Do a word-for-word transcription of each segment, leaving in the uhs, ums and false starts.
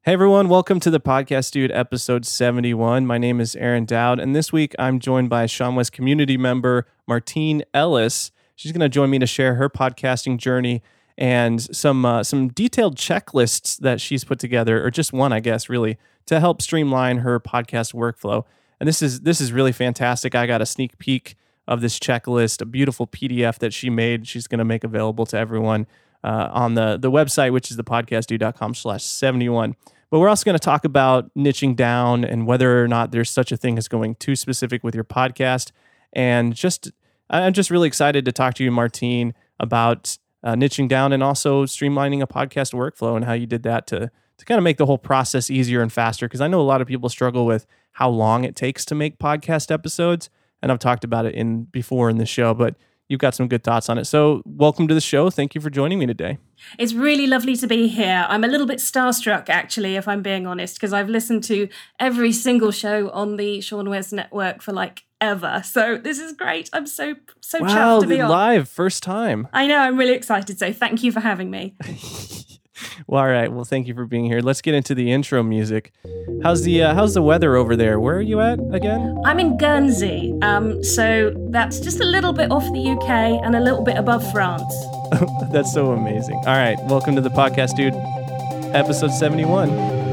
Hey everyone, welcome to the Podcast Dude episode seventy-one. My name is Aaron Dowd, and this week I'm joined by Sean West community member Martine Ellis. She's going to join me to share her podcasting journey and some uh, some detailed checklists that she's put together, or just one, I guess, really, to help streamline her podcast workflow. And this is this is really fantastic. I got a sneak peek of this checklist, a beautiful P D F that she made. She's going to make available to everyone uh, on the, the website, which is thepodcastdude.com slash 71. But we're also going to talk about niching down and whether or not there's such a thing as going too specific with your podcast. And just, I'm just really excited to talk to you, Martine, about uh, niching down and also streamlining a podcast workflow and how you did that to, to kind of make the whole process easier and faster. Because I know a lot of people struggle with how long it takes to make podcast episodes. And I've talked about it in before in the show, but you've got some good thoughts on it. So welcome to the show. Thank you for joining me today. It's really lovely to be here. I'm a little bit starstruck, actually, if I'm being honest, because I've listened to every single show on the Sean West Network for like ever. So this is great. I'm so, so wow, chuffed to be on. Live, first time. I know, I'm really excited. So thank you for having me. Well, all right. Well, thank you for being here. Let's get into the intro music. How's the uh, how's the weather over there? Where are you at again? I'm in Guernsey, um, so that's just a little bit off the U K and a little bit above France. That's so amazing. All right, welcome to the Podcast Dude, episode seventy-one.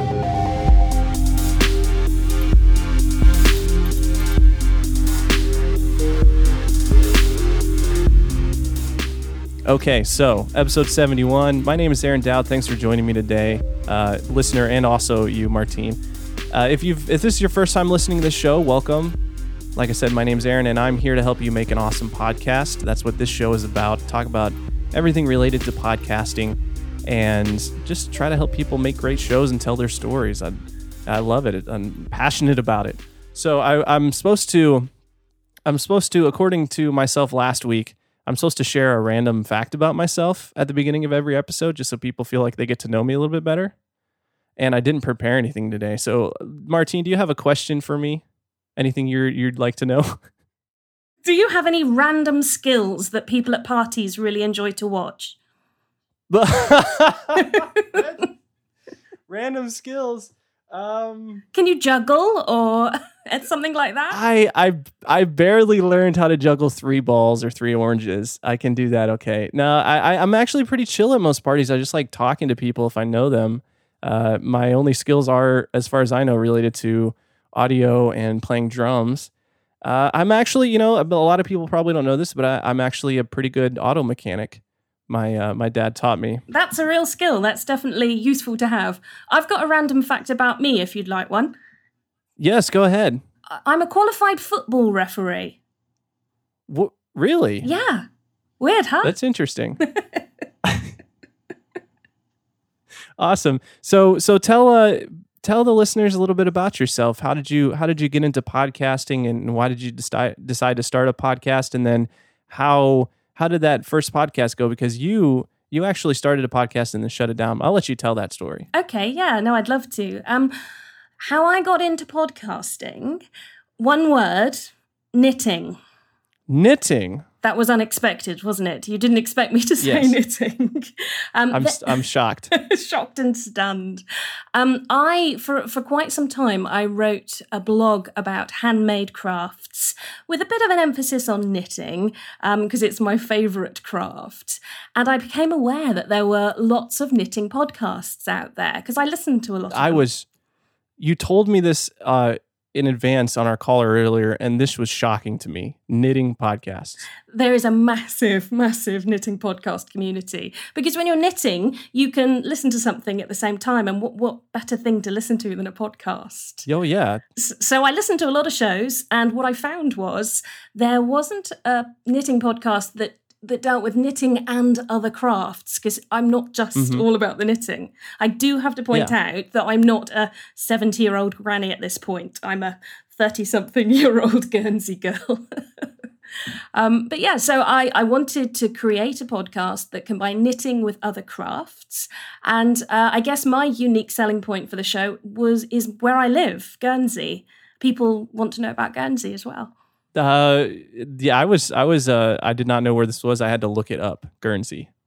Okay, so episode seventy-one. My name is Aaron Dowd. Thanks for joining me today, uh, listener, and also you, Martine. Uh, if you've if this is your first time listening to this show, welcome. Like I said, my name's Aaron, and I'm here to help you make an awesome podcast. That's what this show is about. Talk about everything related to podcasting, and just try to help people make great shows and tell their stories. I I love it. I'm passionate about it. So I, I'm supposed to, I'm supposed to, according to myself last week, I'm supposed to share a random fact about myself at the beginning of every episode, just so people feel like they get to know me a little bit better. And I didn't prepare anything today. So, Martine, do you have a question for me? Anything you're, you'd like to know? Do you have any random skills that people at parties really enjoy to watch? Random skills. Um, Can you juggle or something like that? I, I I barely learned how to juggle three balls or three oranges. I can do that okay. No, I, I, I'm actually pretty chill at most parties. I just like talking to people if I know them. Uh, my only skills are, as far as I know, related to audio and playing drums. Uh, I'm actually, you know, a lot of people probably don't know this, but I, I'm actually a pretty good auto mechanic. My uh, my dad taught me. That's a real skill. That's definitely useful to have. I've got a random fact about me, if you'd like one. Yes, go ahead. I'm a qualified football referee. What, really? Yeah. Weird, huh? That's interesting. Awesome. So so tell uh tell the listeners a little bit about yourself. How did you how did you get into podcasting, and why did you decide decide to start a podcast? And then how how did that first podcast go? Because you you actually started a podcast and then shut it down. I'll let you tell that story. Okay, yeah, no, I'd love to. Um, how I got into podcasting, one word, knitting. Knitting. That was unexpected, wasn't it? You didn't expect me to say Yes. knitting. um, I'm th- I'm shocked. shocked and stunned. Um, I, for, for quite some time, I wrote a blog about handmade crafts with a bit of an emphasis on knitting, because um, it's my favourite craft. And I became aware that there were lots of knitting podcasts out there, because I listened to a lot of I them. was, you told me this uh, in advance on our call earlier, and this was shocking to me. Knitting podcasts. There is a massive, massive knitting podcast community, because when you're knitting, you can listen to something at the same time. And what, what better thing to listen to than a podcast? Oh, yeah. So I listened to a lot of shows, and what I found was there wasn't a knitting podcast that that dealt with knitting and other crafts, because I'm not just mm-hmm. all about the knitting. I do have to point yeah. out that I'm not a seventy-year-old granny at this point. I'm a thirty-something-year-old Guernsey girl. um, but yeah, so I, I wanted to create a podcast that combined knitting with other crafts. And uh, I guess my unique selling point for the show was is where I live, Guernsey. People want to know about Guernsey as well. Uh, yeah, I was, I was, uh, I did not know where this was. I had to look it up. Guernsey.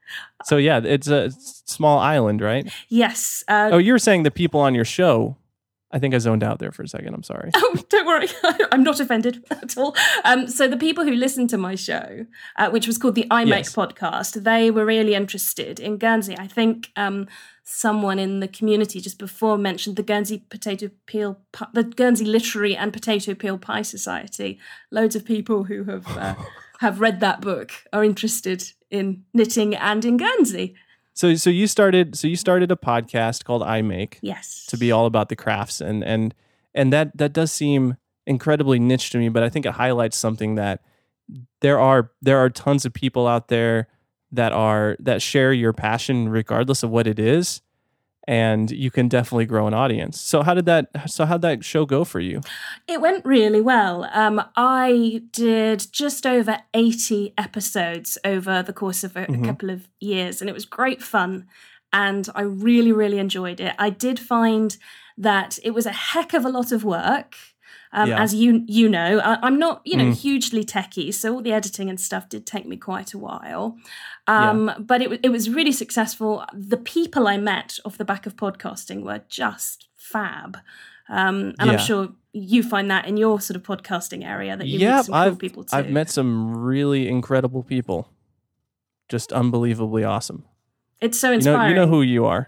So yeah, it's a small island, right? Yes. Uh, oh, you were saying the people on your show. I think I zoned out there for a second. I'm sorry. Oh, don't worry. I'm not offended at all. Um, so the people who listened to my show, uh, which was called the I Make Yes. podcast, they were really interested in Guernsey. I think um, someone in the community just before mentioned the Guernsey Potato Peel, Pi- the Guernsey Literary and Potato Peel Pie Society. Loads of people who have uh, have read that book are interested in knitting and in Guernsey. So so you started so you started a podcast called I Make. Yes. To be all about the crafts, and and and that that does seem incredibly niche to me, but I think it highlights something that there are there are tons of people out there that are that share your passion regardless of what it is, and you can definitely grow an audience. So how did that so how'd that show go for you? It went really well. Um, I did just over eighty episodes over the course of a, Mhm. a couple of years, and it was great fun. And I really, really enjoyed it. I did find that it was a heck of a lot of work. Um, Yeah. As you you know, I, I'm not you know Mm. hugely techie, so all the editing and stuff did take me quite a while. Um, But it wa- it was really successful. The people I met off the back of podcasting were just fab, um, and Yeah. I'm sure you find that in your sort of podcasting area that you meet Yep, some cool I've people too. I've met some really incredible people. Just unbelievably awesome. It's so You know inspiring. you know who you are.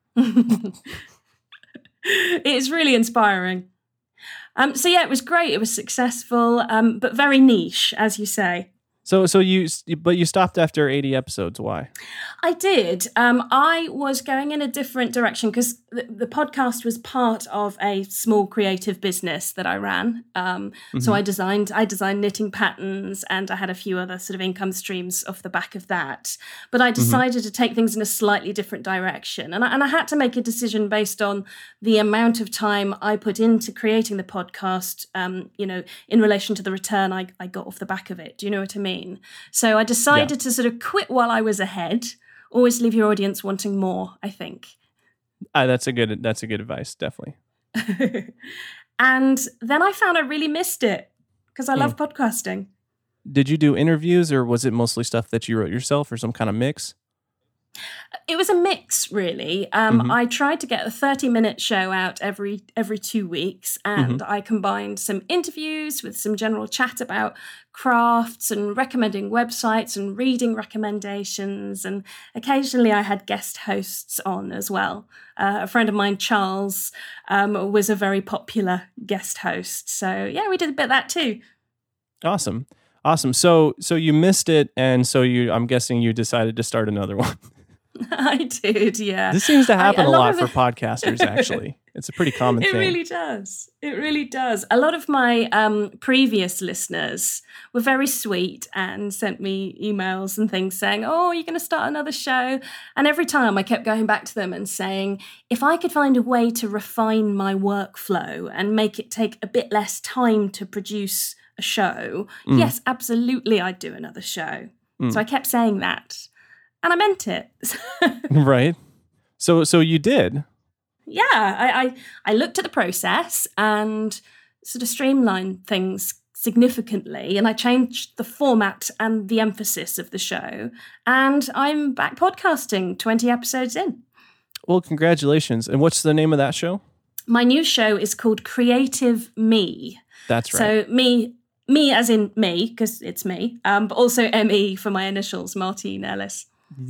It is really inspiring. Um, so yeah, it was great. It was successful, um, but very niche, as you say. So so you but you stopped after eighty episodes. Why? I did. Um, I was going in a different direction because the, the podcast was part of a small creative business that I ran. Um, So Mhm. I designed, I designed knitting patterns, and I had a few other sort of income streams off the back of that. But I decided to take things in a slightly different direction, and I, and I had to make a decision based on the amount of time I put into creating the podcast. Um, you know, in relation to the return I, I got off the back of it. Do you know what I mean? So I decided to sort of quit while I was ahead. Always leave your audience wanting more, I think. Uh, that's a good that's a good advice, definitely. And then I found I really missed it because I love podcasting. Did you do interviews, or was it mostly stuff that you wrote yourself, or some kind of mix? It was a mix, really. Um, Mhm. I tried to get a thirty-minute show out every every two weeks, and I combined some interviews with some general chat about crafts and recommending websites and reading recommendations, and occasionally I had guest hosts on as well. Uh, a friend of mine, Charles, um, was a very popular guest host. So yeah, we did a bit of that too. Awesome. Awesome. So so you missed it, and so you I'm guessing you decided to start another one. I did, yeah. This seems to happen I- a a lot lot of for it- podcasters, actually. It's a pretty common It thing. really does. It really does. A lot of my um, previous listeners were very sweet and sent me emails and things saying, oh, you're going to start another show. And every time I kept going back to them and saying, if I could find a way to refine my workflow and make it take a bit less time to produce a show, Mm. yes, absolutely, I'd do another show. Mm. So I kept saying that. And I meant it. Right? So so you did. Yeah, I, I I looked at the process and sort of streamlined things significantly, and I changed the format and the emphasis of the show, and I'm back podcasting twenty episodes in. Well, congratulations. And what's the name of that show? My new show is called Creative Me. That's right. So me, me as in me, because it's me, um, but also M E for my initials, Martine Ellis.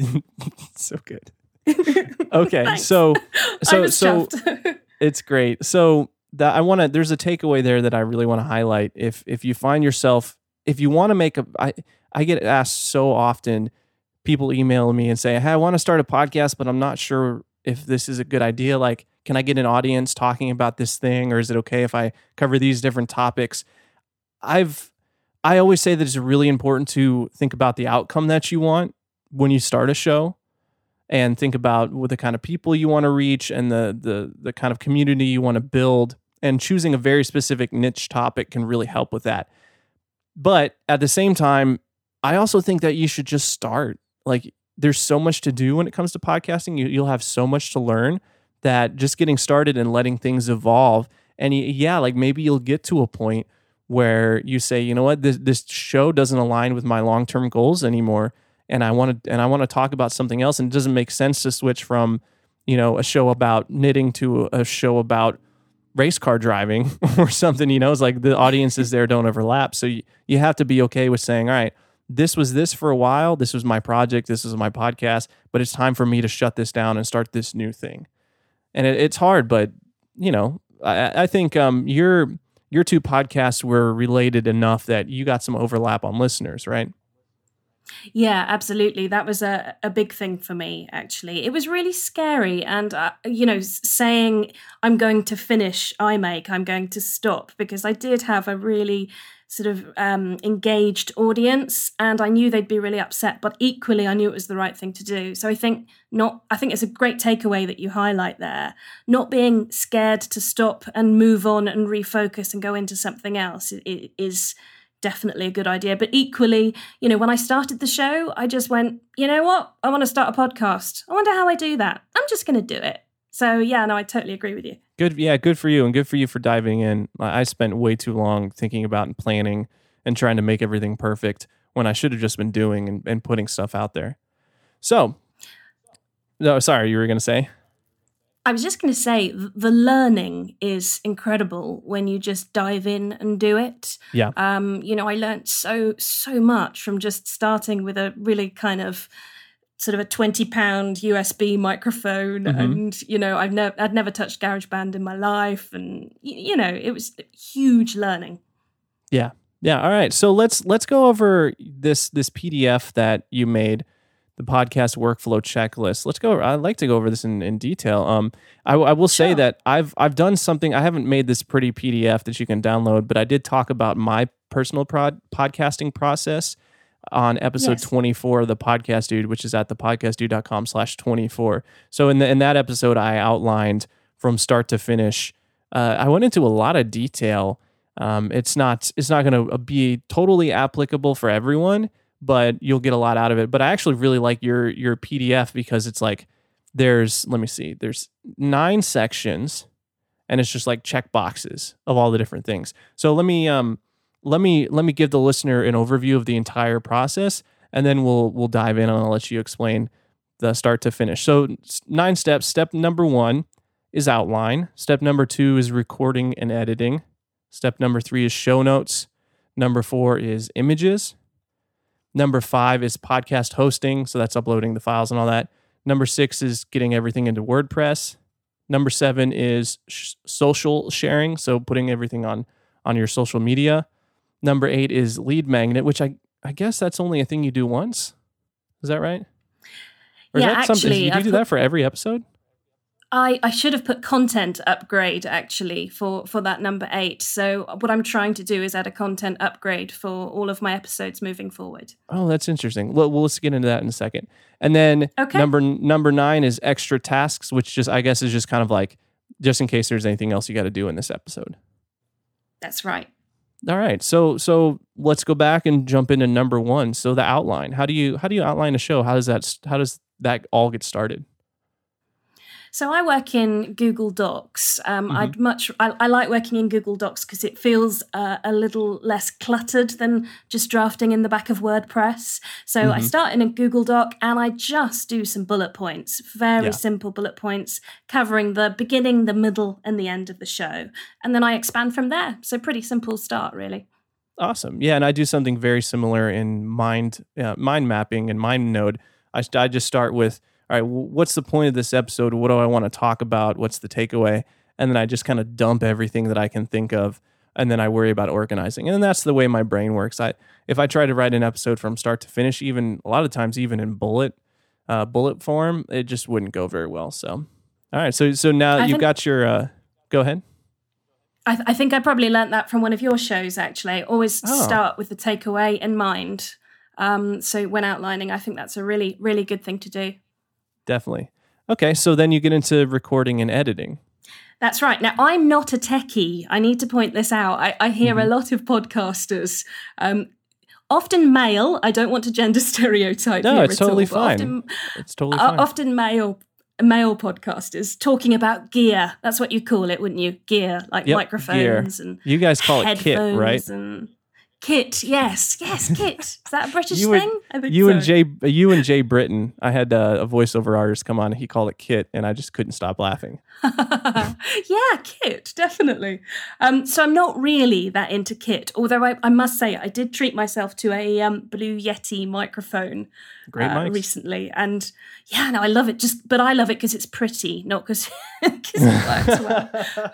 So good. Okay. Thanks. So I so was so chuffed. it's great. So that I want to there's a takeaway there that I really want to highlight. If if you find yourself if you want to make a I I get asked so often, people email me and say, "Hey, I want to start a podcast, but I'm not sure if this is a good idea. Like, can I get an audience talking about this thing, or is it okay if I cover these different topics?" I've I always say that it's really important to think about the outcome that you want when you start a show, and think about what the kind of people you want to reach and the the the kind of community you want to build. And choosing a very specific niche topic can really help with that. But at the same time, I also think that you should just start. Like, there's so much to do when it comes to podcasting. You, you'll have so much to learn that just getting started and letting things evolve. And y- yeah, like maybe you'll get to a point where you say, you know what, this this show doesn't align with my long-term goals anymore. and I want to and I want to talk about something else, and it doesn't make sense to switch from, you know, a show about knitting to a show about race car driving or something. You know, it's like the audiences there don't overlap. So you, you have to be okay with saying, all right, this was this for a while. This was my project. This is my podcast, but it's time for me to shut this down and start this new thing. And it, it's hard, but you know, I, I think um, your your two podcasts were related enough that you got some overlap on listeners, right? Yeah, absolutely. That was a, a big thing for me, actually. It was really scary. And, uh, you know, saying I'm going to finish iMake, I'm going to stop, because I did have a really sort of um, engaged audience, and I knew they'd be really upset, but equally I knew it was the right thing to do. So I think not, I think it's a great takeaway that you highlight there. Not being scared to stop and move on and refocus and go into something else is definitely a good idea. But equally, you know, when I started the show, I just went, you know what? I want to start a podcast. I wonder how I do that. I'm just going to do it. So yeah, no, I totally agree with you. Good. Yeah, good for you. And good for you for diving in. I spent way too long thinking about and planning and trying to make everything perfect when I should have just been doing and, and putting stuff out there. So, no, sorry, you were going to say? I was just going to say, the learning is incredible when you just dive in and do it. Yeah. Um, you know, I learned so, so much from just starting with a really kind of sort of a twenty pound U S B microphone. Mm-hmm. And, you know, I've never, I'd never touched GarageBand in my life. And, you know, it was huge learning. Yeah. Yeah. All right. So let's, let's go over this, this P D F that you made, the podcast workflow checklist. Let's go. I'd like to go over this in, in detail. Um, I, I will say sure. that I've, I've done something. I haven't made this pretty P D F that you can download, but I did talk about my personal prod, podcasting process on episode yes. twenty-four of the Podcast Dude, which is at thepodcastdude.com slash 24. So in the, in that episode, I outlined from start to finish. Uh, I went into a lot of detail. Um, it's not, it's not going to be totally applicable for everyone, but you'll get a lot out of it. But I actually really like your, your P D F because it's like, there's, let me see, there's nine sections and it's just like check boxes of all the different things. So let me, um, Let me let me give the listener an overview of the entire process, and then we'll we'll dive in and I'll let you explain the start to finish. So nine steps. Step number one is outline. Step number two is recording and editing. Step number three is show notes. Number four is images. Number five is podcast hosting. So that's uploading the files and all that. Number six is getting everything into WordPress. Number seven is sh- social sharing. So putting everything on, on your social media. Number eight is lead magnet, which I, I guess that's only a thing you do once. Is that right? Or yeah, is that actually. Something, do you I've do put, that for every episode? I, I should have put content upgrade, actually, for, for that number eight. So what I'm trying to do is add a content upgrade for all of my episodes moving forward. Oh, that's interesting. Well, well let's get into that in a second. And then okay. number number nine is extra tasks, which just I guess is just kind of like, just in case there's anything else you got to do in this episode. That's right. All right, so so let's go back and jump into number one. So the outline. How do you how do you outline a show? How does that how does that all get started? So I work in Google Docs. Um, Mm-hmm. I'd much I, I like working in Google Docs because it feels uh, a little less cluttered than just drafting in the back of WordPress. So Mm-hmm. I start in a Google Doc and I just do some bullet points, very Yeah. simple bullet points covering the beginning, the middle, and the end of the show, and then I expand from there. So pretty simple start, really. Awesome. Yeah, and I do something very similar in mind uh, mind mapping and MindNode. I I just start with, all right, what's the point of this episode? What do I want to talk about? What's the takeaway? And then I just kind of dump everything that I can think of, and then I worry about organizing. And that's the way my brain works. I if I try to write an episode from start to finish, even a lot of times, even in bullet uh, bullet form, it just wouldn't go very well. So, all right, so so now I you've think- got your. Uh, go ahead. I, th- I think I probably learnt that from one of your shows, actually. Always Oh. start with the takeaway in mind. Um, so when outlining, I think that's a really, really good thing to do. Definitely. Okay, so then you get into recording and editing. That's right. Now, I'm not a techie. I need to point this out. I, I hear Mm-hmm. a lot of podcasters, um, often male. I don't want to gender stereotype No, here it's at totally all, but fine. Often, It's totally uh, fine. often male male podcasters talking about gear. That's what you call it, wouldn't you? Gear, like Yep, microphones gear. and You guys call it kit, headphones right? and Kit, yes, yes, Kit. Is that a British you thing? And, I think you so. and Jay, you and Jay Britton. I had uh, a voiceover artist come on. He called it Kit, and I just couldn't stop laughing. Yeah, Kit, definitely. Um, so I'm not really that into Kit, although I, I must say I did treat myself to a um, Blue Yeti microphone Great uh, mics. recently, and yeah, no, I love it. Just, but I love it because it's pretty, not because it works well.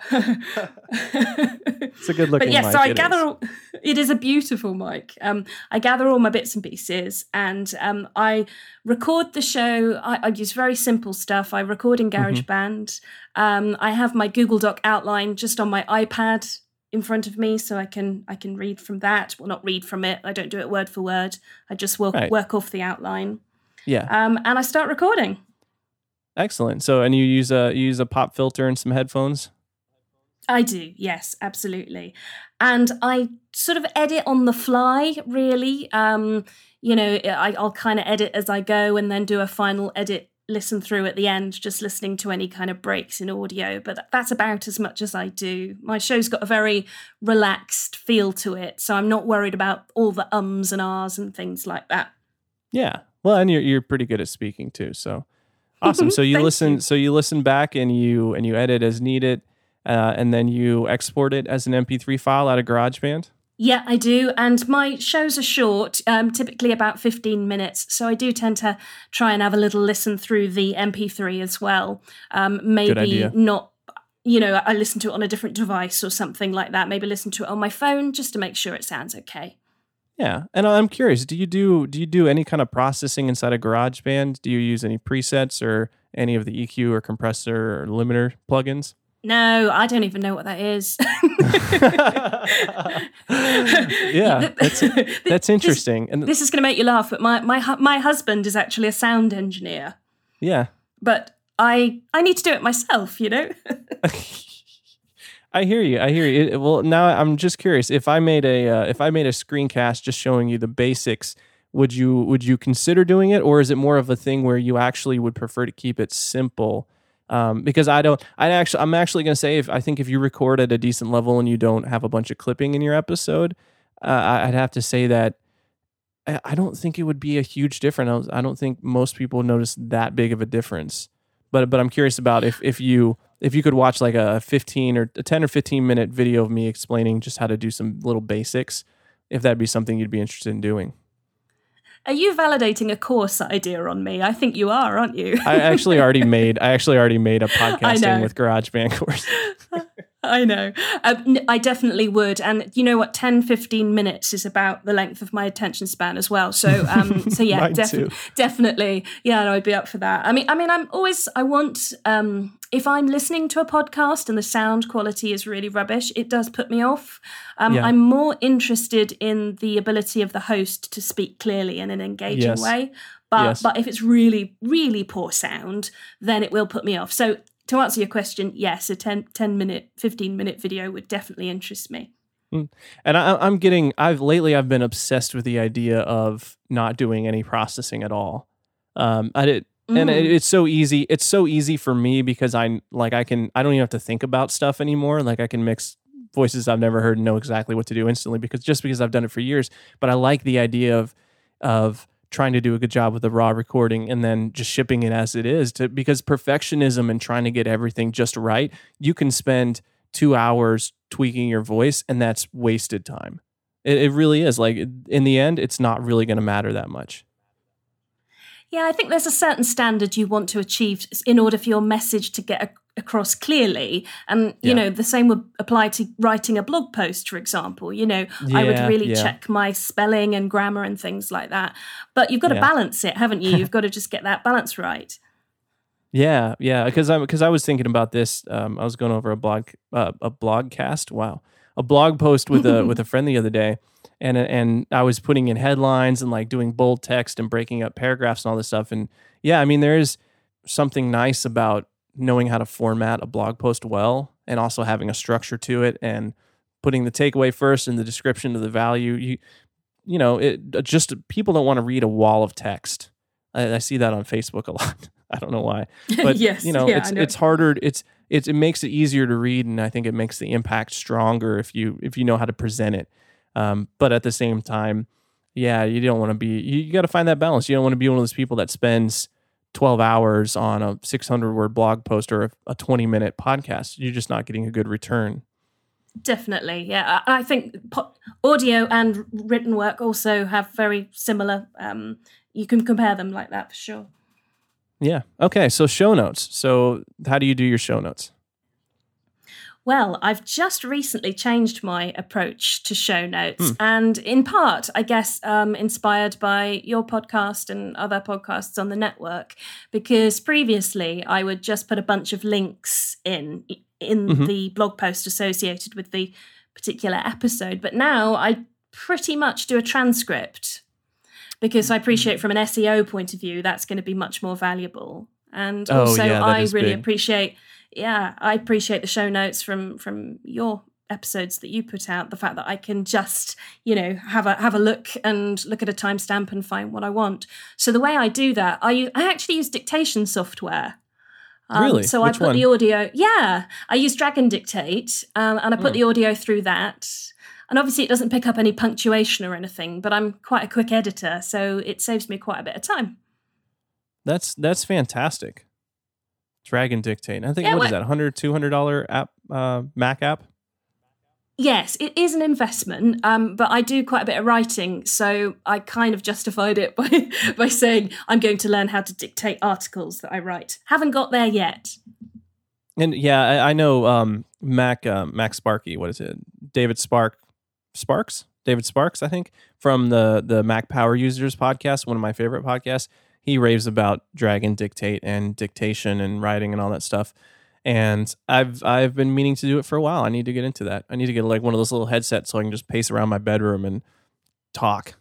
It's a good looking. But yeah, mic, so I it gather is. all, it is a beautiful mic. Um, I gather all my bits and pieces, and um, I record the show. I, I use very simple stuff. I record in GarageBand. Mm-hmm. Um, I have my Google Doc outline just on my iPad in front of me, so I can I can read from that. Well, not read from it. I don't do it word for word. I just work Right. work off the outline. Yeah. Um, and I start recording. Excellent. So, and you use a you use a pop filter and some headphones? I do, yes, absolutely. And I sort of edit on the fly, really. Um, you know, I, I'll kind of edit as I go and then do a final edit, listen through at the end, just listening to any kind of breaks in audio. But that's about as much as I do. My show's got a very relaxed feel to it, so I'm not worried about all the ums and ahs and things like that. Yeah. Well, and you're you're pretty good at speaking too, so awesome. So you Thank listen you. so you listen back and you and you edit as needed. Uh, and then you export it as an M P three file out of GarageBand? Yeah, I do. And my shows are short, um, typically about fifteen minutes. So I do tend to try and have a little listen through the M P three as well. Um, maybe not, you know, I listen to it on a different device or something like that. Maybe listen to it on my phone just to make sure it sounds okay. Yeah. And I'm curious, do you do do you do any kind of processing inside of GarageBand? Do you use any presets or any of the E Q or compressor or limiter plugins? No, I don't even know what that is. Yeah, that's, that's interesting. This, and this is going to make you laugh, but my, my my husband is actually a sound engineer. Yeah. But I I need to do it myself, you know? I hear you. I hear you. Well, now I'm just curious. If I made a uh, if I made a screencast just showing you the basics, would you would you consider doing it, or is it more of a thing where you actually would prefer to keep it simple? Um, because I don't, I actually, I'm actually going to say, if I think if you record at a decent level and you don't have a bunch of clipping in your episode, uh, I'd have to say that I, I don't think it would be a huge difference. I don't think most people notice that big of a difference. But but I'm curious about if if you if you could watch like a fifteen or a ten or fifteen minute video of me explaining just how to do some little basics, if that'd be something you'd be interested in doing. Are you validating a course idea on me? I think you are, aren't you? I actually already made I actually already made a podcasting with GarageBand course. I know. Um, I definitely would. And you know what? ten, fifteen minutes is about the length of my attention span as well. So, um, so yeah, definitely, definitely. Yeah, no, I'd be up for that. I mean, I mean, I'm always, I want, um, if I'm listening to a podcast and the sound quality is really rubbish, it does put me off. Um, yeah. I'm more interested in the ability of the host to speak clearly in an engaging yes. way. But, yes. but if it's really, really poor sound, then it will put me off. So, to answer your question, yes, a ten, ten minute, fifteen minute video would definitely interest me. And I, I'm getting, I've lately, I've been obsessed with the idea of not doing any processing at all. Um, I did, mm. and it, it's so easy. It's so easy for me because I like, I can, I don't even have to think about stuff anymore. Like I can mix voices I've never heard and know exactly what to do instantly because just because I've done it for years, but I like the idea of, of, trying to do a good job with the raw recording and then just shipping it as it is to, because perfectionism and trying to get everything just right, you can spend two hours tweaking your voice and that's wasted time. It, it really is. Like in the end, it's not really going to matter that much. Yeah, I think there's a certain standard you want to achieve in order for your message to get a- across clearly. And, you yeah. know, the same would apply to writing a blog post, for example. You know, yeah, I would really yeah. check my spelling and grammar and things like that. But you've got to yeah. balance it, haven't you? You've got to just get that balance right. Yeah, yeah, because I because I was thinking about this. Um, I was going over a blog uh, a blogcast. Wow, a blog post with a with a friend the other day, and and I was putting in headlines and like doing bold text and breaking up paragraphs and all this stuff. And yeah, I mean, there is something nice about knowing how to format a blog post well, and also having a structure to it, and putting the takeaway first and the description of the value. You you know, it just people don't want to read a wall of text. I, I see that on Facebook a lot. I don't know why, but yes, you know, yeah, it's know. it's harder. It's it's it makes it easier to read, and I think it makes the impact stronger if you if you know how to present it. Um, but at the same time, yeah, you don't want to be, you, you got to find that balance. You don't want to be one of those people that spends twelve hours on a six hundred word blog post or a, a twenty minute podcast. You're just not getting a good return. Definitely. Yeah. I, I think po- audio and written work also have very similar, um, you can compare them like that for sure. Yeah. Okay. So show notes. So how do you do your show notes? Well, I've just recently changed my approach to show notes, Hmm. and in part, I guess, um, inspired by your podcast and other podcasts on the network, because previously I would just put a bunch of links in in Mhm. the blog post associated with the particular episode, but now I pretty much do a transcript because I appreciate from an S E O point of view that's going to be much more valuable. And Oh, also, yeah, that I is really big. appreciate, yeah, I appreciate the show notes from from your episodes that you put out. The fact that I can just, you know, have a have a look and look at a timestamp and find what I want. So the way I do that, I use, I actually use dictation software. Um, Really? So Which I put one? the audio. Yeah, I use Dragon Dictate, um, and I put Hmm. the audio through that. And obviously, it doesn't pick up any punctuation or anything. But I'm quite a quick editor, so it saves me quite a bit of time. That's, that's fantastic. Dragon Dictate. I think, Yeah, what is well- that? one hundred dollars, two hundred dollars app, uh, Mac app? Yes, it is an investment, um, but I do quite a bit of writing, so I kind of justified it by by saying I'm going to learn how to dictate articles that I write. Haven't got there yet. And yeah, I, I know um, Mac uh, Mac Sparky. What is it? David Spark Sparks? David Sparks, I think, from the the Mac Power Users podcast, one of my favorite podcasts. He raves about Dragon Dictate and dictation and writing and all that stuff. And I've I've been meaning to do it for a while. I need to get into that. I need to get like one of those little headsets so I can just pace around my bedroom and talk.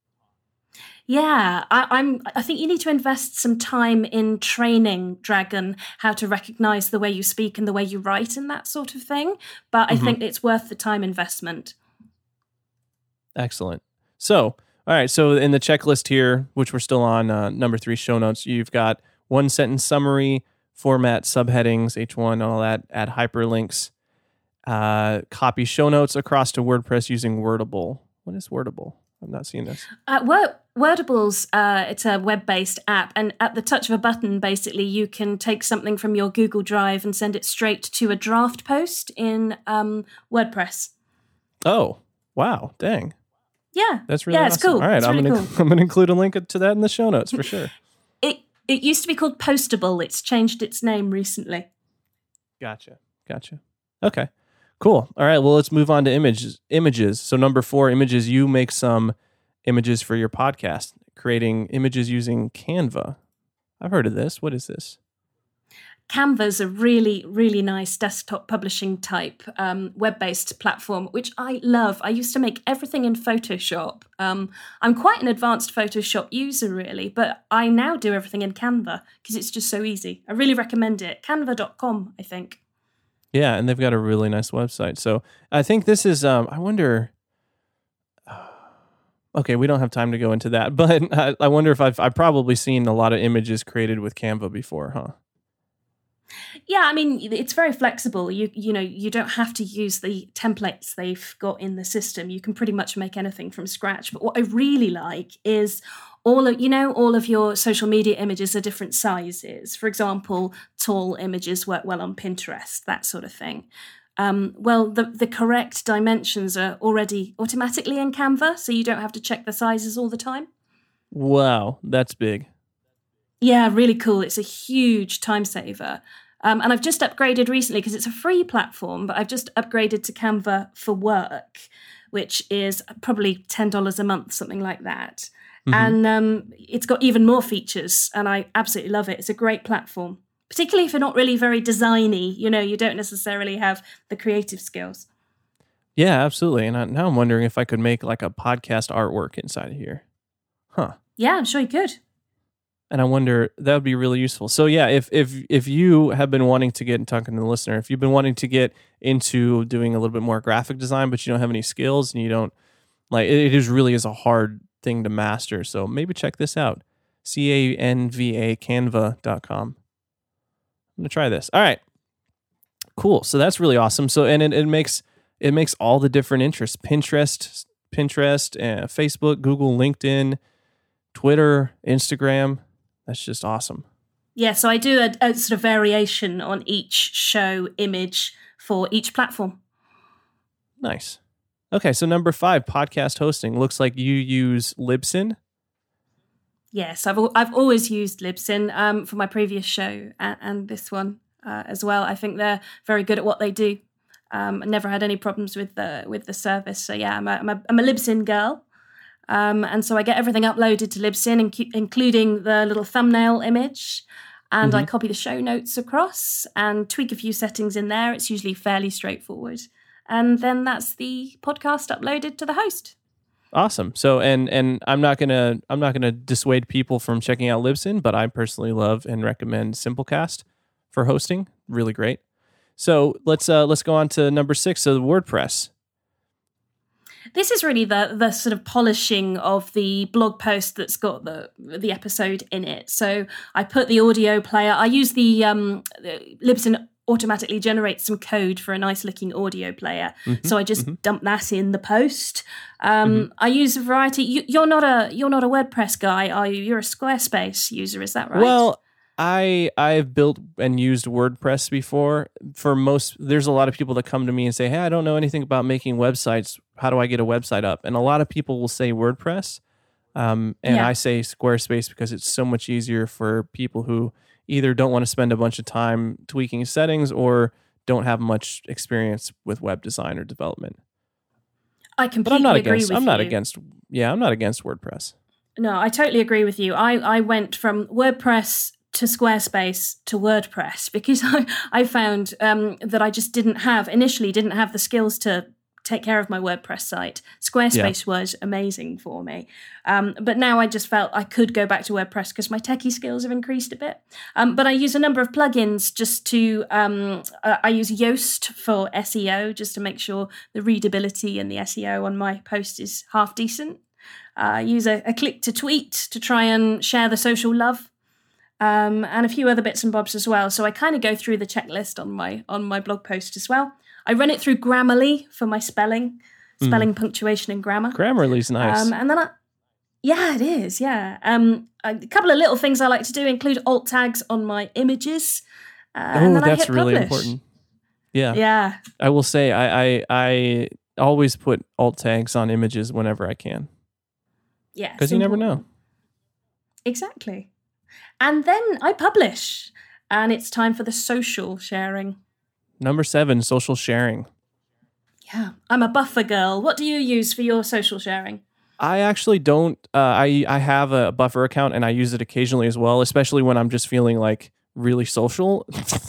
Yeah, I, I'm. I think you need to invest some time in training Dragon how to recognize the way you speak and the way you write and that sort of thing. But I Mhm. think it's worth the time investment. Excellent. So, all right. So in the checklist here, which we're still on, uh, number three, show notes, you've got one sentence summary, format subheadings, H one, all that, add hyperlinks, uh, copy show notes across to WordPress using Wordable. What is Wordable? I'm not seeing this. Uh, Word, Wordable's uh, it's a web-based app, and at the touch of a button, basically, you can take something from your Google Drive and send it straight to a draft post in um, WordPress. Oh, wow. Dang. Yeah, That's really yeah, awesome. it's cool. All right. It's I'm really going to cool. I'm going to include a link to that in the show notes for sure. It it used to be called Postable. It's changed its name recently. Gotcha. Gotcha. Okay. Cool. All right. Well, let's move on to images. Images. So number four, images. You make some images for your podcast, creating images using Canva. I've heard of this. What is this? Canva's a really, really nice desktop publishing type um, web-based platform, which I love. I used to make everything in Photoshop. Um, I'm quite an advanced Photoshop user, really, but I now do everything in Canva because it's just so easy. I really recommend it. Canva dot com, I think. Yeah, and they've got a really nice website. So I think this is. Um, I wonder. Okay, we don't have time to go into that, but I, I wonder if I've I've probably seen a lot of images created with Canva before, huh? Yeah, I mean, it's very flexible. You you know, you don't have to use the templates they've got in the system. You can pretty much make anything from scratch. But what I really like is all of, you know, all of your social media images are different sizes. For example, tall images work well on Pinterest, that sort of thing. Um, well, the, the correct dimensions are already automatically in Canva, so you don't have to check the sizes all the time. Wow, that's big. Yeah, really cool. It's a huge time saver. Um, and I've just upgraded recently because it's a free platform, but I've just upgraded to Canva for Work, which is probably ten dollars a month, something like that. Mhm. And um, it's got even more features, and I absolutely love it. It's a great platform, particularly if you're not really very designy. You know, you don't necessarily have the creative skills. Yeah, absolutely. And I, now I'm wondering if I could make like a podcast artwork inside of here. Huh. Yeah, I'm sure you could. And I wonder that would be really useful. So yeah, if if if you have been wanting to get and talking to the listener, if you've been wanting to get into doing a little bit more graphic design, but you don't have any skills and you don't like it, it is really is a hard thing to master. So maybe check this out. C A N V A Canva dot com. I'm gonna try this. All right. Cool. So that's really awesome. So and it, it makes it makes all the different interests. Pinterest Pinterest, uh, Facebook, Google, LinkedIn, Twitter, Instagram. That's just awesome. Yeah, so I do a, a sort of variation on each show image for each platform. Nice. Okay, so number five, podcast hosting. Looks like you use Libsyn. Yes, I've I've always used Libsyn um, for my previous show and, and this one uh, as well. I think they're very good at what they do. Um, I never had any problems with the with the service. So yeah, I'm a, I'm a, I'm a Libsyn girl. Um, and so I get everything uploaded to Libsyn, inc- including the little thumbnail image. And mm-hmm. I copy the show notes across and tweak a few settings in there. It's usually fairly straightforward. And then that's the podcast uploaded to the host. Awesome. So, and and I'm not gonna I'm not gonna dissuade people from checking out Libsyn, but I personally love and recommend Simplecast for hosting. Really great. So let's uh, let's go on to number six. So the WordPress. This is really the the sort of polishing of the blog post that's got the the episode in it. So I put the audio player. I use the um, Libsyn automatically generates some code for a nice looking audio player. Mm-hmm, so I just mm-hmm. dump that in the post. Um, mm-hmm. I use a variety. You, you're not a you're not a WordPress guy, are you? You're a Squarespace user, is that right? Well, I I've built and used WordPress before. For most, there's a lot of people that come to me and say, "Hey, I don't know anything about making websites. How do I get a website up?" And a lot of people will say WordPress, um, and yeah. I say Squarespace because it's so much easier for people who either don't want to spend a bunch of time tweaking settings or don't have much experience with web design or development. I completely but I'm not agree against, with I'm not you. against. Yeah, I'm not against WordPress. No, I totally agree with you. I I went from WordPress to Squarespace to WordPress because I, I found um, that I just didn't have, initially didn't have the skills to take care of my WordPress site. Squarespace yeah. was amazing for me. Um, but now I just felt I could go back to WordPress because my techie skills have increased a bit. Um, but I use a number of plugins just to, um, uh, I use Yoast for S E O just to make sure the readability and the S E O on my post is half decent. Uh, I use a, a click to tweet to try and share the social love. Um, and a few other bits and bobs as well. So I kind of go through the checklist on my on my blog post as well. I run it through Grammarly for my spelling, spelling, mm. punctuation, and grammar. Grammarly's nice. Um, and then I, yeah, it is. Yeah. Um, a couple of little things I like to do include alt tags on my images. Uh, oh, and then that's I hit really publish. important. Yeah. Yeah. I will say I, I I always put alt tags on images whenever I can. Yeah. Because you never know. Exactly. And then I publish, and it's time for the social sharing. Number seven, social sharing. Yeah, I'm a Buffer girl. What do you use for your social sharing? I actually don't. Uh, I I have a Buffer account, and I use it occasionally as well, especially when I'm just feeling like really social.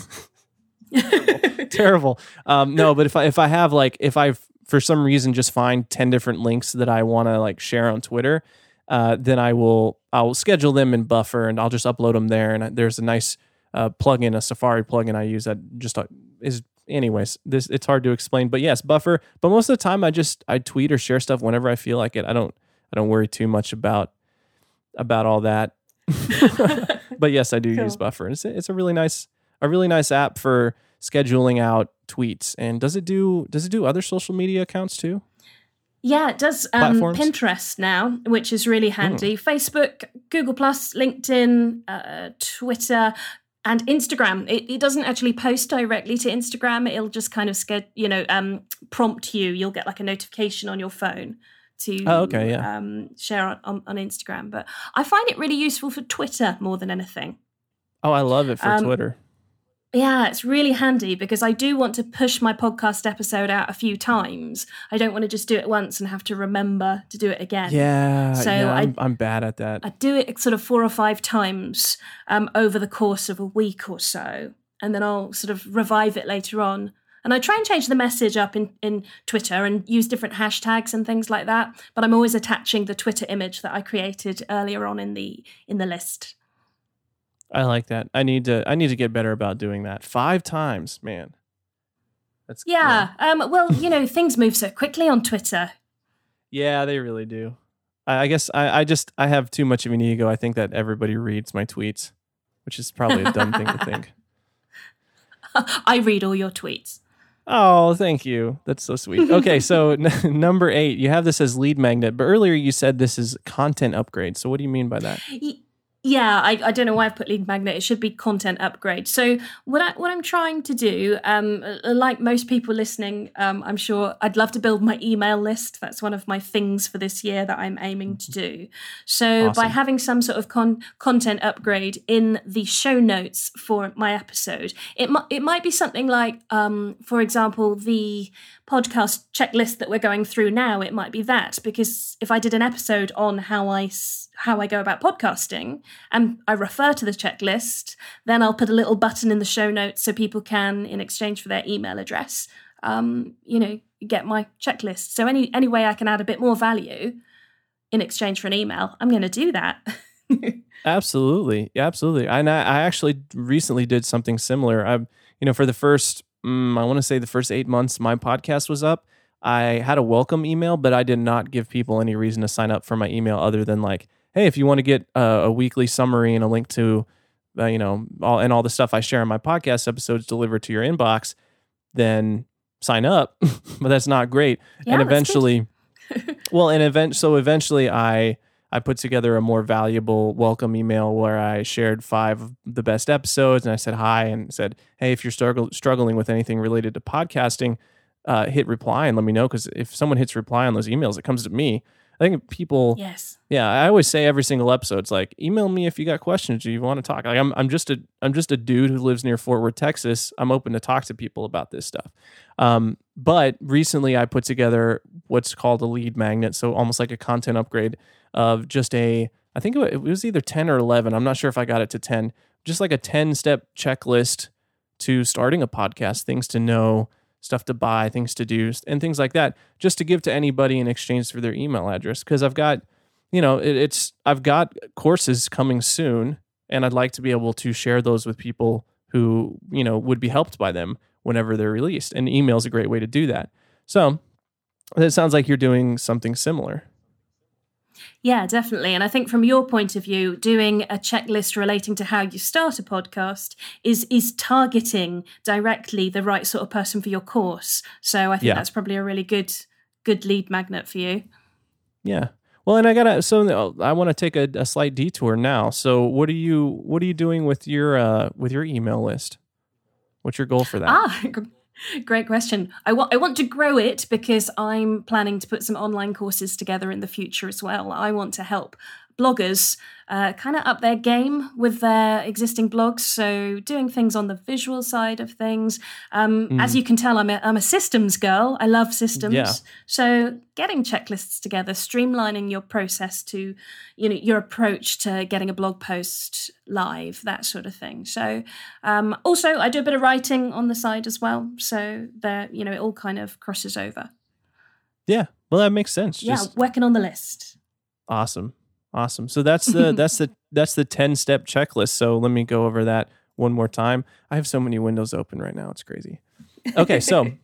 Terrible. Terrible. Um, no, but if I if I have like if I for some reason just find ten different links that I want to like share on Twitter. Uh, then I will I'll schedule them in Buffer and I'll just upload them there. And there's a nice uh, plugin, a Safari plugin I use that just uh, is, anyways. This it's hard to explain, but yes, Buffer. But most of the time, I just I tweet or share stuff whenever I feel like it. I don't I don't worry too much about about all that. But yes, I do cool. use Buffer. It's a, it's a really nice a really nice app for scheduling out tweets. And does it do does it do other social media accounts too? Yeah, it does um, Pinterest now, which is really handy. Mm. Facebook, Google Plus, LinkedIn, uh, Twitter, and Instagram. It, it doesn't actually post directly to Instagram. It'll just kind of sched- you know, um, prompt you. You'll get like a notification on your phone to oh, okay, yeah. um, share on, on, on Instagram. But I find it really useful for Twitter more than anything. Oh, I love it for um, Twitter. Yeah, it's really handy because I do want to push my podcast episode out a few times. I don't want to just do it once and have to remember to do it again. Yeah, so yeah, I'm, I, I'm bad at that. I do it sort of four or five times um, over the course of a week or so, and then I'll sort of revive it later on. And I try and change the message up in, in Twitter and use different hashtags and things like that. But I'm always attaching the Twitter image that I created earlier on in the in the list. I like that. I need to. I need to get better about doing that. Five times, man. That's yeah. yeah. Um. Well, you know, things move so quickly on Twitter. Yeah, they really do. I, I guess I, I just I have too much of an ego. I think that everybody reads my tweets, which is probably a dumb thing to think. I read all your tweets. Oh, thank you. That's so sweet. Okay, so n- number eight, you have this as lead magnet, but earlier you said this is content upgrade. So what do you mean by that? Y- Yeah, I, I don't know why I've put lead magnet. It should be content upgrade. So what I what I'm trying to do, um, like most people listening, um, I'm sure I'd love to build my email list. That's one of my things for this year that I'm aiming to do. So Awesome. by having some sort of con- content upgrade in the show notes for my episode, it might it might be something like, um, for example, the podcast checklist that we're going through now. It might be that, because if I did an episode on how I how I go about podcasting, and I refer to the checklist, then I'll put a little button in the show notes so people can, in exchange for their email address, um, you know, get my checklist. So any any way I can add a bit more value in exchange for an email, I'm going to do that. Absolutely. Yeah, absolutely. And I, I actually recently did something similar. I, you know, for the first, um, I want to say the first eight months my podcast was up, I had a welcome email, but I did not give people any reason to sign up for my email other than like, hey, if you want to get a, a weekly summary and a link to, uh, you know, all and all the stuff I share in my podcast episodes delivered to your inbox, then sign up. But that's not great. Yeah, and that's eventually, well, and event so eventually I I put together a more valuable welcome email where I shared five of the best episodes, and I said hi and said, hey, if you're struggle, struggling with anything related to podcasting, uh, hit reply and let me know, because if someone hits reply on those emails, it comes to me. I think people, Yes. yeah, I always say every single episode, it's like, email me if you got questions or you want to talk. Like I'm, I'm just a, I'm just a dude who lives near Fort Worth, Texas. I'm open to talk to people about this stuff. Um, but recently I put together what's called a lead magnet. So almost like a content upgrade of just a, I think it was either ten or eleven. I'm not sure if I got it to ten, just like a ten step checklist to starting a podcast, things to know, stuff to buy, things to do, and things like that, just to give to anybody in exchange for their email address. Because I've got, you know, it, it's I've got courses coming soon, and I'd like to be able to share those with people who, you know, would be helped by them whenever they're released. And email is a great way to do that. So it sounds like you're doing something similar. Yeah, definitely. And I think from your point of view, doing a checklist relating to how you start a podcast is is targeting directly the right sort of person for your course. So I think Yeah. that's probably a really good good lead magnet for you. Yeah. Well, and I gotta. So I want to take a, a slight detour now. So what are you what are you doing with your uh, with your email list? What's your goal for that? Ah, great question. I want I want to grow it because I'm planning to put some online courses together in the future as well. I want to help bloggers uh, kind of up their game with their existing blogs. So doing things on the visual side of things. Um, Mm. As you can tell, I'm a, I'm a systems girl. I love systems. Yeah. So getting checklists together, streamlining your process to, you know, your approach to getting a blog post live, that sort of thing. So um, also I do a bit of writing on the side as well. So there, you know, it all kind of crosses over. Yeah. Well, that makes sense. Yeah, Just working on the list. awesome. Awesome. So that's the that's the that's the ten step checklist. So let me go over that one more time. I have so many windows open right now. It's crazy. Okay, so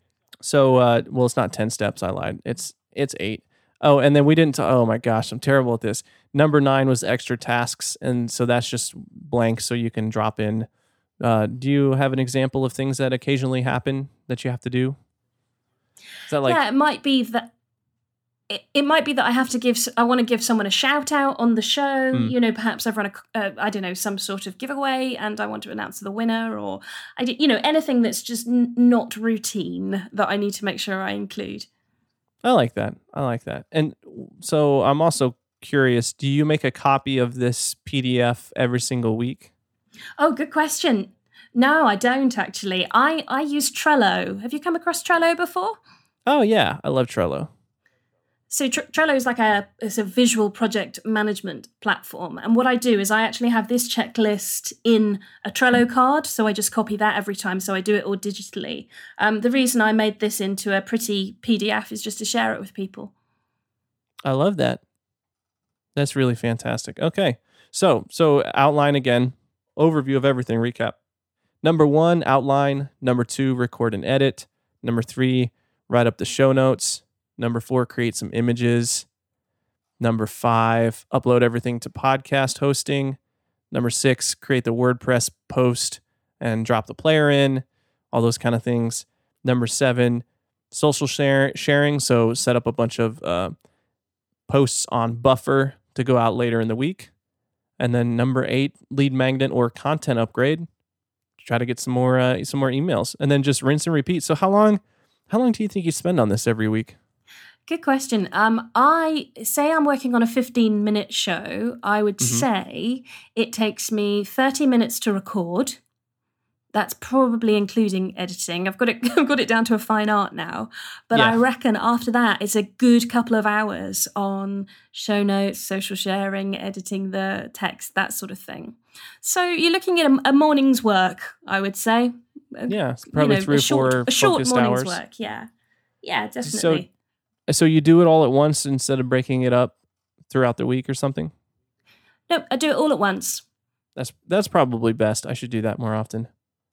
so uh well, it's not ten steps, I lied. It's it's eight. Oh, and then we didn't t- oh my gosh, I'm terrible at this. Number nine was extra tasks, and so that's just blank so you can drop in. Uh do you have an example of things that occasionally happen that you have to do? Is that like yeah, it might be that it, it might be that I have to give, I want to give someone a shout out on the show. Mm. You know, perhaps I've run a, uh, I don't know, some sort of giveaway and I want to announce the winner, or, I, d- you know, anything that's just n- not routine that I need to make sure I include. I like that. I like that. And so I'm also curious, do you make a copy of this P D F every single week? Oh, good question. No, I don't actually. I, I use Trello. Have you come across Trello before? Oh yeah, I love Trello. So Tre- Trello is like a it's a visual project management platform, and what I do is I actually have this checklist in a Trello card, so I just copy that every time, so I do it all digitally. Um, the reason I made this into a pretty P D F is just to share it with people. I love that. That's really fantastic. Okay, so so outline again, overview of everything, recap. Number one, outline. Number two, record and edit. Number three, write up the show notes. Number four, create some images. Number five, upload everything to podcast hosting. Number six, create the WordPress post and drop the player in, all those kind of things. Number seven, social share, sharing. So set up a bunch of uh, posts on Buffer to go out later in the week. And then number eight, lead magnet or content upgrade. Try to get some more uh, some more emails, and then just rinse and repeat. So how long how long do you think you spend on this every week? Good question. Um, I say I'm working on a fifteen minute show. I would mm-hmm. say it takes me thirty minutes to record. That's probably including editing. I've got it. I've got it down to a fine art now. But yeah. I reckon after that, it's a good couple of hours on show notes, social sharing, editing the text, that sort of thing. So you're looking at a, a morning's work, I would say. Yeah, probably you know, three or short, four a short focused morning's hours. work. Yeah, yeah, definitely. So, so you do it all at once instead of breaking it up throughout the week or something? No, I do it all at once. That's that's probably best. I should do that more often.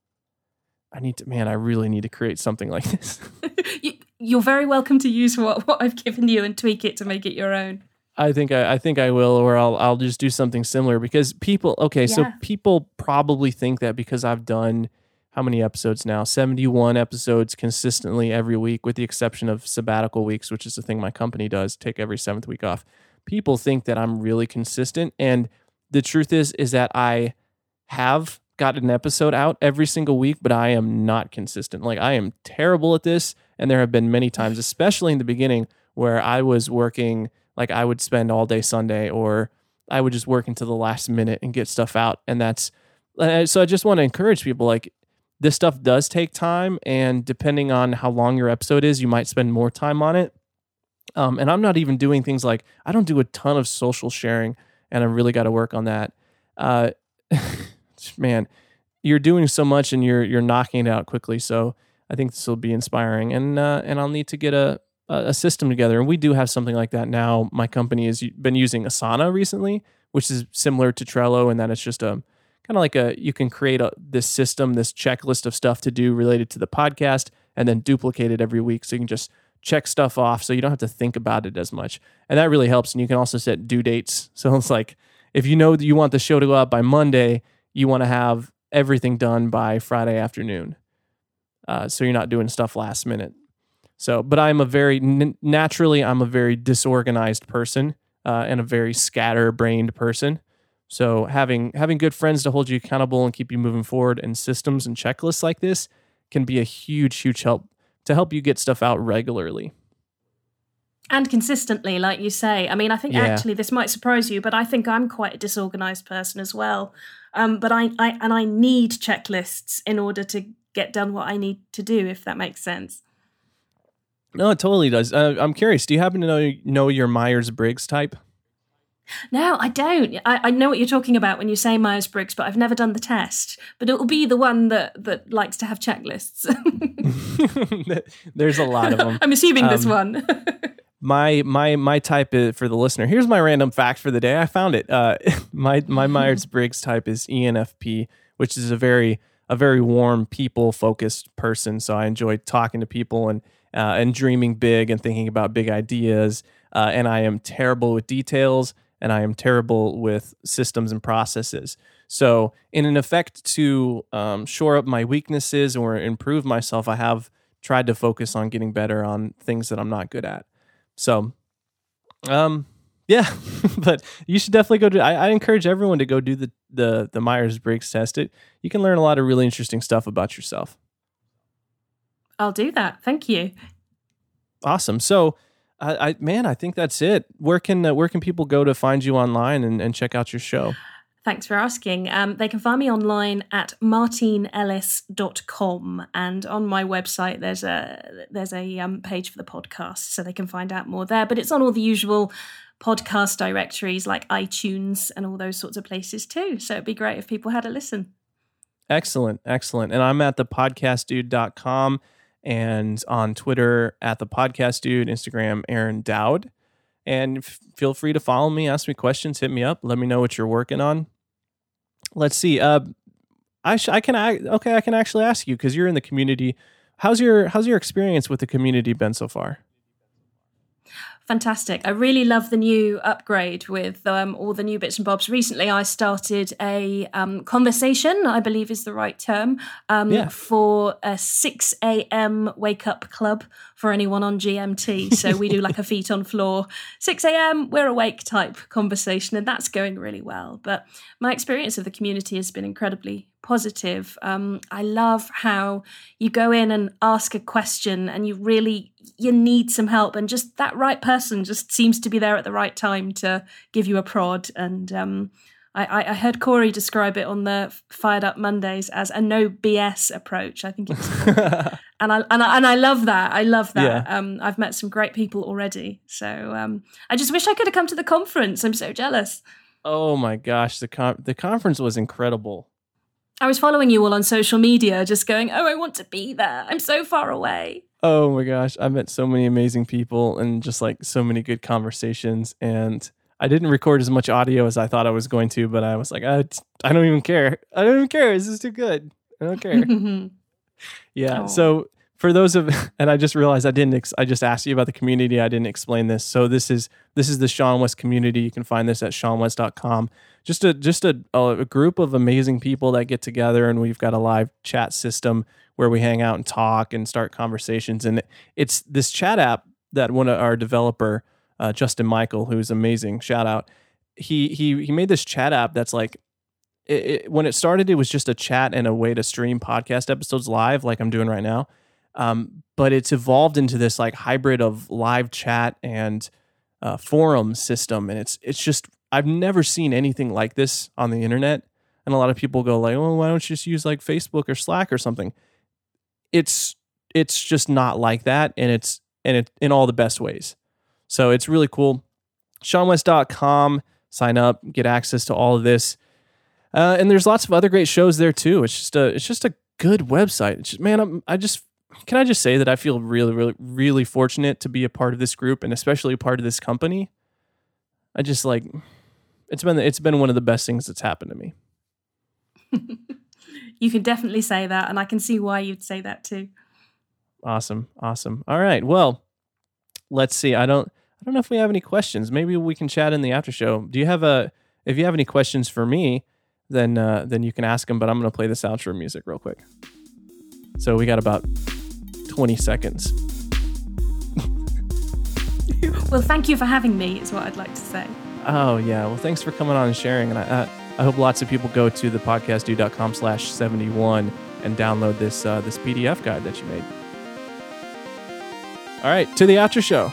I need to, man, I really need to create something like this. you, you're very welcome to use what, what I've given you and tweak it to make it your own. I think I, I think I will, or I'll I'll just do something similar because people, okay, yeah. so people probably think that because I've done how many episodes now? seventy-one episodes consistently every week, with the exception of sabbatical weeks, which is the thing my company does, take every seventh week off. People think that I'm really consistent. And the truth is, is that I have got an episode out every single week, but I am not consistent. Like, I am terrible at this. And there have been many times, especially in the beginning, where I was working, like I would spend all day Sunday, or I would just work into the last minute and get stuff out. And that's, so I just want to encourage people, like, this stuff does take time. And depending on how long your episode is, you might spend more time on it. Um, and I'm not even doing things like, I don't do a ton of social sharing, and I really got to work on that. Uh, man, you're doing so much and you're you're knocking it out quickly. So I think this will be inspiring, and uh, and I'll need to get a a system together. And we do have something like that now. My company has been using Asana recently, which is similar to Trello, and that it's just a kind of like a, you can create a this system, this checklist of stuff to do related to the podcast, and then duplicate it every week. So you can just check stuff off, so you don't have to think about it as much. And that really helps. And you can also set due dates. So it's like, if you know that you want the show to go out by Monday, you want to have everything done by Friday afternoon. Uh, so you're not doing stuff last minute. So, but I'm a very, n- naturally, I'm a very disorganized person uh, and a very scatterbrained person. So having having good friends to hold you accountable and keep you moving forward, and systems and checklists like this can be a huge, huge help to help you get stuff out regularly. And consistently, like you say. I mean, I think yeah. actually this might surprise you, but I think I'm quite a disorganized person as well. Um, but I, I and I need checklists in order to get done what I need to do, if that makes sense. No, it totally does. Uh, I'm curious. Do you happen to know know your Myers-Briggs type? No, I don't. I, I know what you're talking about when you say Myers-Briggs, but I've never done the test. But it will be the one that, that likes to have checklists. There's a lot of them. I'm assuming um, this one. my my my type is, for the listener, here's my random fact for the day. I found it. Uh, my my Myers-Briggs type is E N F P, which is a very a very warm, people-focused person. So I enjoy talking to people and uh, and dreaming big and thinking about big ideas. Uh, and I am terrible with details, and I am terrible with systems and processes. So in an effect to um, shore up my weaknesses or improve myself, I have tried to focus on getting better on things that I'm not good at. So, um, yeah, but you should definitely go do, I, I encourage everyone to go do the, the, the Myers-Briggs test. It, you can learn a lot of really interesting stuff about yourself. I'll do that. Thank you. Awesome. So, I, I man, I think that's it. Where can uh, where can people go to find you online and, and check out your show? Thanks for asking. Um, they can find me online at martine ellis dot com, and on my website there's a there's a um, page for the podcast, so they can find out more there. But it's on all the usual podcast directories like iTunes and all those sorts of places too. So it'd be great if people had a listen. Excellent, excellent. And I'm at the podcast dude dot com. And on Twitter at the podcast dude, Instagram Aaron Dowd, and f- feel free to follow me, ask me questions, hit me up, let me know what you're working on. Let's see. Uh, I sh- I can I, okay, I can actually ask you because you're in the community. How's your how's your experience with the community been so far? Fantastic. I really love the new upgrade with um, all the new bits and bobs. Recently, I started a um, conversation, I believe is the right term, um, Yeah. for a six a.m. wake-up club for anyone on G M T. So we do like a feet on floor, six a.m., we're awake type conversation, and that's going really well. But my experience of the community has been incredibly positive. Um, I love how you go in and ask a question and you really, you need some help, and just that right person just seems to be there at the right time to give you a prod. And um, I, I heard Corey describe it on the Fired Up Mondays as a no B S approach, I think it was called. and, I, and, I, and I love that. I love that. Yeah. Um, I've met some great people already. So um, I just wish I could have come to the conference. I'm so jealous. Oh my gosh, the con- the conference was incredible. I was following you all on social media, just going, oh, I want to be there. I'm so far away. Oh my gosh, I met so many amazing people and just like so many good conversations. And I didn't record as much audio as I thought I was going to, but I was like, I, I don't even care. I don't even care. This is too good. I don't care. Yeah. Oh. So for those of, and I just realized I didn't, ex- I just asked you about the community. I didn't explain this. So this is, this is the Sean West community. You can find this at sean west dot com. Just a, just a, a group of amazing people that get together, and we've got a live chat system where we hang out and talk and start conversations. And it's this chat app that one of our developer, uh, Justin Michael, who's amazing, shout out. He, he, he made this chat app that's like, it, it, when it started, it was just a chat and a way to stream podcast episodes live, like I'm doing right now. Um, but it's evolved into this like hybrid of live chat and uh, forum system. And it's, it's just, I've never seen anything like this on the internet. And a lot of people go like, oh, why don't you just use like Facebook or Slack or something? It's, it's just not like that. And it's, and it in all the best ways. So it's really cool. sean west dot com, sign up, get access to all of this. Uh, and there's lots of other great shows there too. It's just a, it's just a good website. It's just, man, I'm, I just, can I just say that I feel really, really, really fortunate to be a part of this group, and especially a part of this company. I just like, it's been, it's been one of the best things that's happened to me. You can definitely say that, and I can see why you'd say that too. Awesome. Awesome. All right. Well, let's see. I don't, I don't know if we have any questions. Maybe we can chat in the after show. Do you have a, if you have any questions for me, then, uh, then you can ask them, but I'm going to play this outro music real quick. So we got about twenty seconds. Well, thank you for having me, is what I'd like to say. Oh, yeah. Well, thanks for coming on and sharing. And I, I, I hope lots of people go to the podcast dude dot com slash seventy-one and download this, uh, this P D F guide that you made. All right. To the outro show.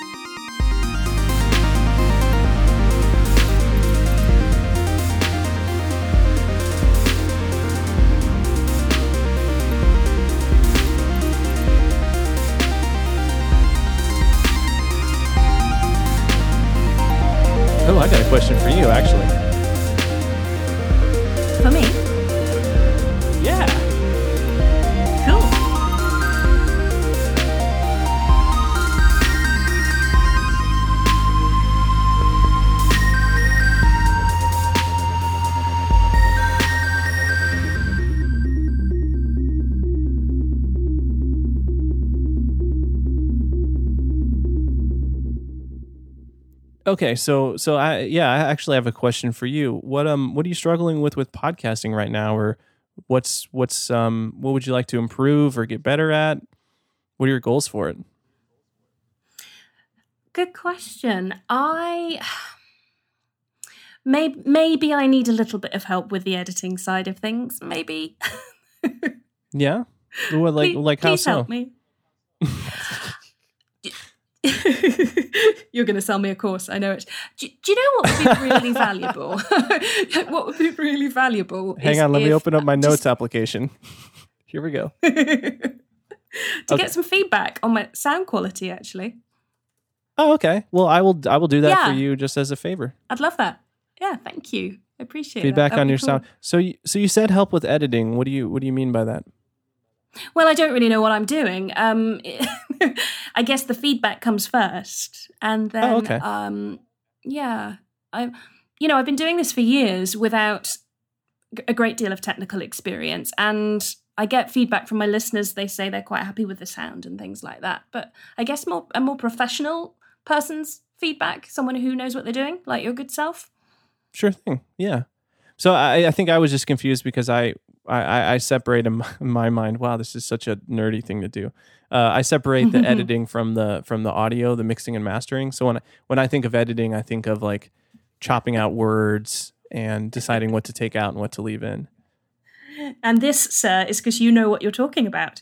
Oh, I got a question for you, actually. For me? Yeah. Cool. Okay, so so I yeah, I actually have a question for you. What um what are you struggling with with podcasting right now, or what's what's um what would you like to improve or get better at? What are your goals for it? Good question. I maybe maybe I need a little bit of help with the editing side of things. Maybe. Yeah. What like please, like how please so? help me. You're going to sell me a course. I know it. Do, do you know what would be really valuable? What would be really valuable? Hang is on, let me if- open up my just- notes application. Here we go. to Okay. get some feedback on my sound quality, actually. Oh, okay. Well, I will I will do that Yeah. for you just as a favor. I'd love that. Yeah, thank you. I appreciate Feedback that. That'd on be your cool. sound. So you, so you said help with editing. What do you what do you mean by that? Well, I don't really know what I'm doing. Um, I guess the feedback comes first, and then, Oh, okay. um, yeah, I, you know, I've been doing this for years without a great deal of technical experience, and I get feedback from my listeners. They say they're quite happy with the sound and things like that. But I guess more a more professional person's feedback, someone who knows what they're doing, like your good self? Sure thing. Yeah. So I, I think I was just confused because I I, I separate in my, in my mind. Wow, this is such a nerdy thing to do. Uh, I separate the editing from the from the audio, the mixing and mastering. So when I, when I think of editing, I think of like chopping out words and deciding what to take out and what to leave in. And this, sir, is because you know what you're talking about.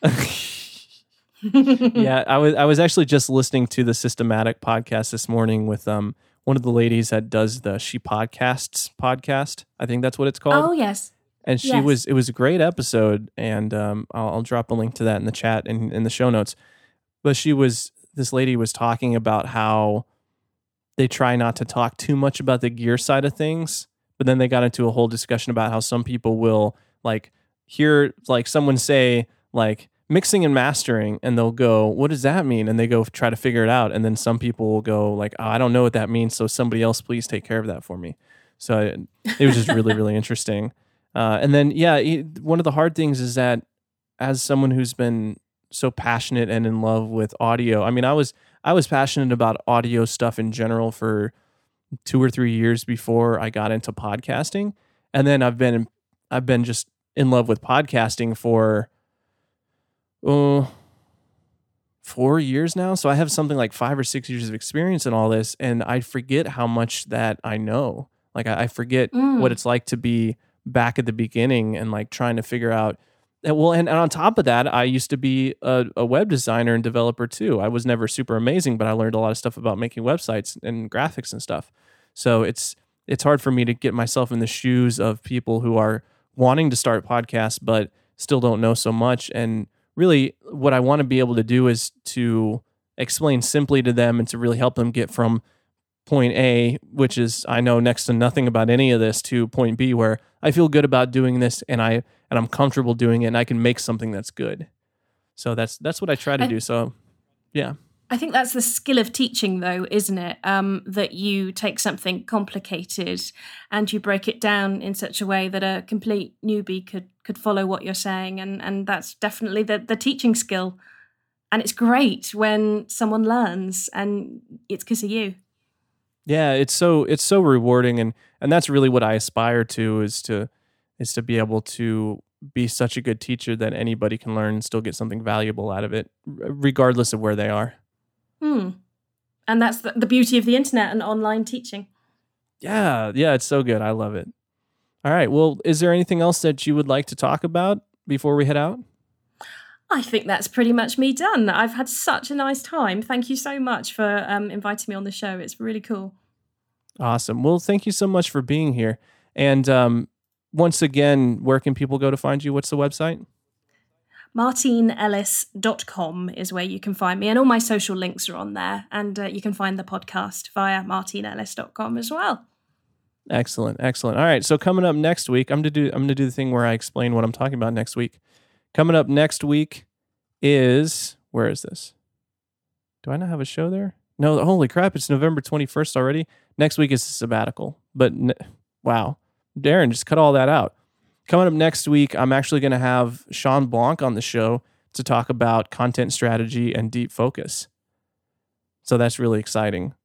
Yeah, I was I was actually just listening to the Systematic podcast this morning with um one of the ladies that does the She Podcasts podcast. I think that's what it's called. Oh, yes. And she yes. was, it was a great episode, and um, I'll, I'll drop a link to that in the chat and in the show notes. But she was, this lady was talking about how they try not to talk too much about the gear side of things, but then they got into a whole discussion about how some people will like hear like someone say like mixing and mastering, and they'll go, what does that mean? And they go try to figure it out. And then some people will go like, oh, I don't know what that means. So somebody else, please take care of that for me. So it, it was just really, really interesting. Uh, and then, yeah, one of the hard things is that as someone who's been so passionate and in love with audio, I mean, I was I was passionate about audio stuff in general for two or three years before I got into podcasting, and then I've been I've been just in love with podcasting for oh, four years now. So I have something like five or six years of experience in all this, and I forget how much that I know. Like I, I forget Mm. what it's like to be back at the beginning and like trying to figure out. And well, and, and on top of that, I used to be a, a web designer and developer too. I was never super amazing, but I learned a lot of stuff about making websites and graphics and stuff. So it's it's hard for me to get myself in the shoes of people who are wanting to start podcasts but still don't know so much. And really, what I want to be able to do is to explain simply to them and to really help them get from point A, which is I know next to nothing about any of this, to point B, where I feel good about doing this and I and I'm comfortable doing it and I can make something that's good. So that's that's what I try to I, do. So yeah. I think that's the skill of teaching, though, isn't it? Um, that you take something complicated and you break it down in such a way that a complete newbie could could follow what you're saying, and and that's definitely the the teaching skill. And it's great when someone learns, and it's because of you. Yeah, it's so it's so rewarding, and and that's really what I aspire to is to is to be able to be such a good teacher that anybody can learn and still get something valuable out of it, regardless of where they are. Hmm. And that's the, the beauty of the internet and online teaching. Yeah, yeah, it's so good. I love it. All right. Well, is there anything else that you would like to talk about before we head out? I think that's pretty much me done. I've had such a nice time. Thank you so much for um, inviting me on the show. It's really cool. Awesome. Well, thank you so much for being here. And um, once again, where can people go to find you? What's the website? martine ellis dot com is where you can find me. And all my social links are on there. And uh, you can find the podcast via martine ellis dot com as well. Excellent. Excellent. All right. So coming up next week, I'm going to do, I'm going to do the thing where I explain what I'm talking about next week. Coming up next week is, where is this? Do I not have a show there? No, holy crap, it's November twenty-first already. Next week is a sabbatical. But ne- wow, Darren, just cut all that out. Coming up next week, I'm actually going to have Sean Blanc on the show to talk about content strategy and deep focus. So that's really exciting.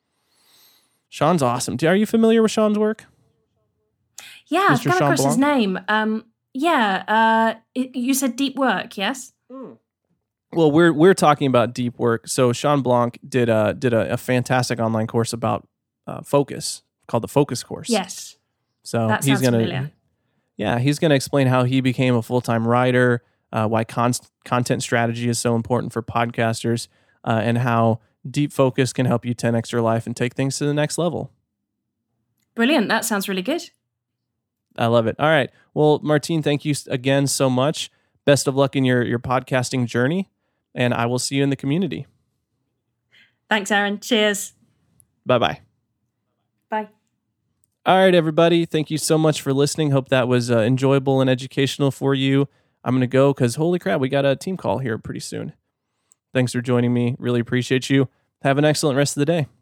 Sean's awesome. Are you familiar with Sean's work? Yeah, Mister I've come Sean across his Blanc? name. Um, yeah, uh, it, you said deep work, yes? Mm. Well, we're we're talking about deep work. So Sean Blanc did a did a, a fantastic online course about uh, focus called the Focus Course. Yes. So that he's sounds gonna familiar. yeah he's gonna explain how he became a full time writer, uh, why con- content strategy is so important for podcasters, uh, and how deep focus can help you ten x your life and take things to the next level. Brilliant. That sounds really good. I love it. All right. Well, Martine, thank you again so much. Best of luck in your, your podcasting journey, and I will see you in the community. Thanks, Aaron. Cheers. Bye-bye. Bye. All right, everybody. Thank you so much for listening. Hope that was uh, enjoyable and educational for you. I'm going to go because, holy crap, we got a team call here pretty soon. Thanks for joining me. Really appreciate you. Have an excellent rest of the day.